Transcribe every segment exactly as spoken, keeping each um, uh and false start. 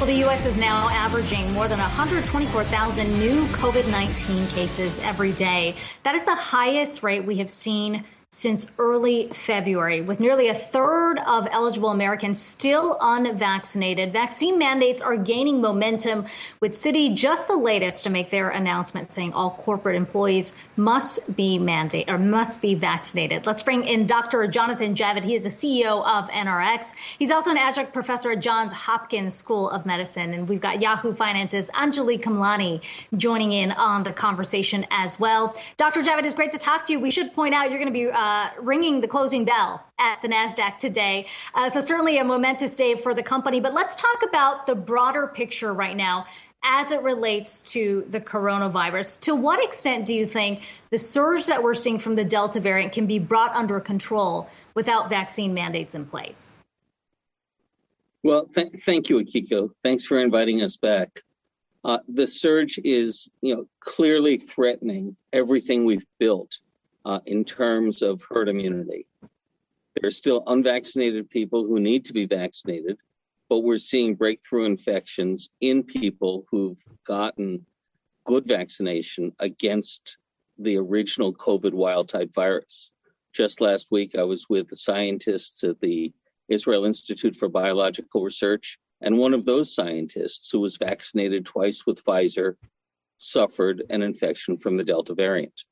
Well, the U S is now averaging more than one hundred twenty-four thousand new COVID nineteen cases every day. That is the highest rate we have seen since early February, with nearly a third of eligible Americans still unvaccinated. Vaccine mandates are gaining momentum, with Citi just the latest to make their announcement saying all corporate employees must be mandate or must be vaccinated. Let's bring in Doctor Jonathan Javid. He is the C E O of N R X. He's also an adjunct professor at Johns Hopkins School of Medicine. And we've got Yahoo Finance's Anjali Kamlani joining in on the conversation as well. Doctor Javid, it's great to talk to you. We should point out you're going to be Uh, ringing the closing bell at the NASDAQ today. Uh, so certainly a momentous day for the company. But let's talk about the broader picture right now as it relates to the coronavirus. To what extent do you think the surge that we're seeing from the Delta variant can be brought under control without vaccine mandates in place? Well, th- thank you, Akiko. Thanks for inviting us back. Uh, the surge is, you know, clearly threatening everything we've built Uh, in terms of herd immunity. There are still unvaccinated people who need to be vaccinated, but we're seeing breakthrough infections in people who've gotten good vaccination against the original COVID wild-type virus. Just last week, I was with the scientists at the Israel Institute for Biological Research, and one of those scientists, who was vaccinated twice with Pfizer, suffered an infection from the Delta variant.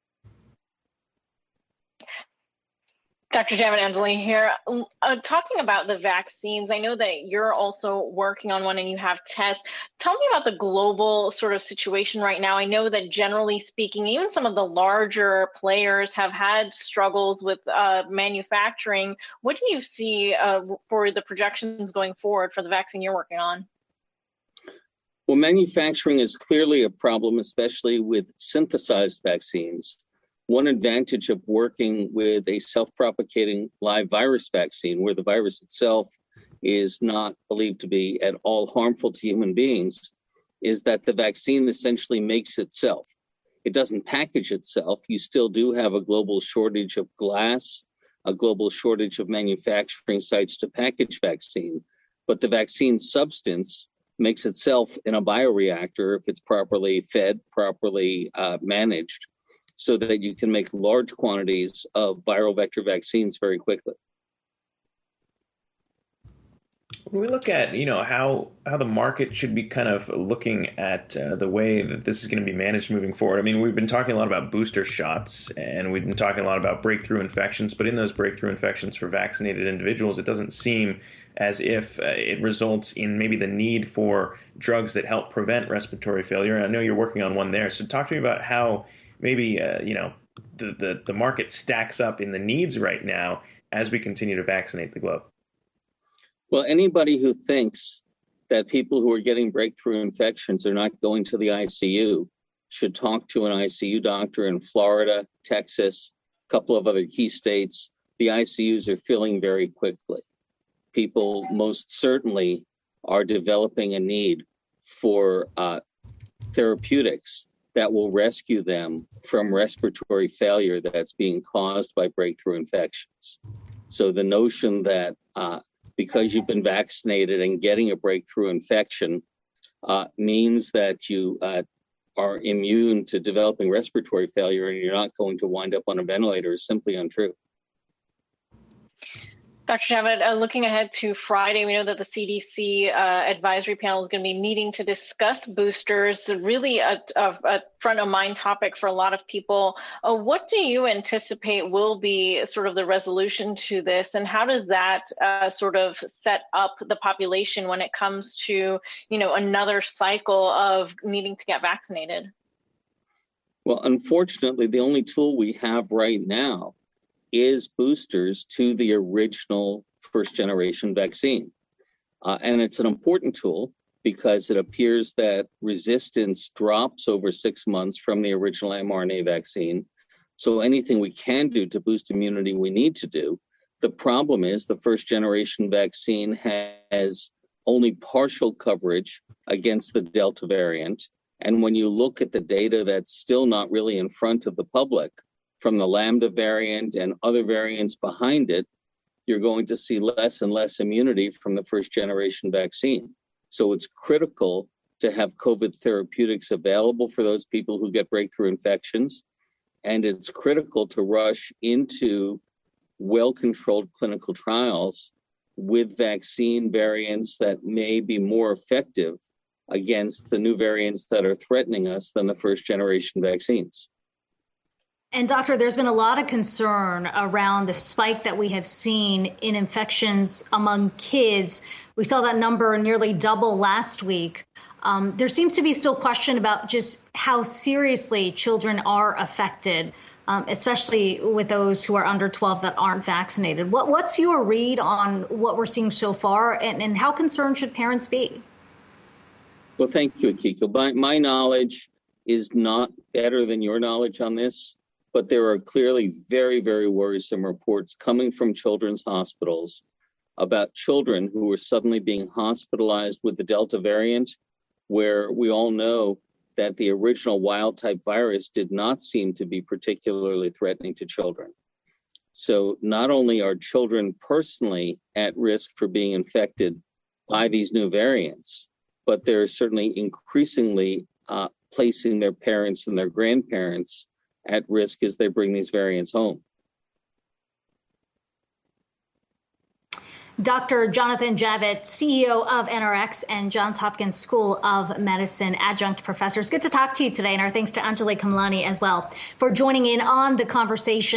Doctor Javid, Anjali here. Uh, talking about the vaccines, I know that you're also working on one and you have tests. Tell me about the global sort of situation right now. I know that generally speaking, even some of the larger players have had struggles with uh, manufacturing. What do you see uh, for the projections going forward for the vaccine you're working on? Well, manufacturing is clearly a problem, especially with synthesized vaccines. One advantage of working with a self-propagating live virus vaccine, where the virus itself is not believed to be at all harmful to human beings, is that the vaccine essentially makes itself. It doesn't package itself. You still do have a global shortage of glass, a global shortage of manufacturing sites to package vaccine, but the vaccine substance makes itself in a bioreactor if it's properly fed, properly uh, managed, so that you can make large quantities of viral vector vaccines very quickly. When we look at, you know, how how the market should be kind of looking at uh, the way that this is going to be managed moving forward. I mean, we've been talking a lot about booster shots, and we've been talking a lot about breakthrough infections, but in those breakthrough infections for vaccinated individuals, it doesn't seem as if uh, it results in maybe the need for drugs that help prevent respiratory failure. And I know you're working on one there. So talk to me about how maybe, uh, you know, the, the, the market stacks up in the needs right now as we continue to vaccinate the globe. Well, anybody who thinks that people who are getting breakthrough infections are not going to the I C U should talk to an I C U doctor in Florida, Texas, a couple of other key states. The I C Us are filling very quickly. People most certainly are developing a need for uh, therapeutics that will rescue them from respiratory failure that's being caused by breakthrough infections. So the notion that uh, because you've been vaccinated and getting a breakthrough infection uh, means that you uh, are immune to developing respiratory failure and you're not going to wind up on a ventilator is simply untrue. Doctor Javid, uh, looking ahead to Friday, we know that the C D C uh, advisory panel is going to be meeting to discuss boosters, really a, a, a front of mind topic for a lot of people. Uh, what do you anticipate will be sort of the resolution to this, and how does that uh, sort of set up the population when it comes to, you know, another cycle of needing to get vaccinated? Well, unfortunately, the only tool we have right now is boosters to the original first generation vaccine. Uh, and it's an important tool because it appears that resistance drops over six months from the original mRNA vaccine. So anything we can do to boost immunity, we need to do. The problem is the first generation vaccine has only partial coverage against the Delta variant. And when you look at the data that's still not really in front of the public, from the Lambda variant and other variants behind it, you're going to see less and less immunity from the first generation vaccine. So it's critical to have COVID therapeutics available for those people who get breakthrough infections. And it's critical to rush into well-controlled clinical trials with vaccine variants that may be more effective against the new variants that are threatening us than the first generation vaccines. And doctor, there's been a lot of concern around the spike that we have seen in infections among kids. We saw that number nearly double last week. Um, there seems to be still question about just how seriously children are affected, um, especially with those who are under twelve that aren't vaccinated. What, what's your read on what we're seeing so far, and, and how concerned should parents be? Well, thank you, Akiko. My, my knowledge is not better than your knowledge on this, but there are clearly very, very worrisome reports coming from children's hospitals about children who are suddenly being hospitalized with the Delta variant, where we all know that the original wild type virus did not seem to be particularly threatening to children. So not only are children personally at risk for being infected by these new variants, but they're certainly increasingly uh, placing their parents and their grandparents at risk as they bring these variants home. Doctor Jonathan Javitt, C E O of N R X and Johns Hopkins School of Medicine adjunct professor. It's good to talk to you today, and our thanks to Anjali Kamlani as well for joining in on the conversation.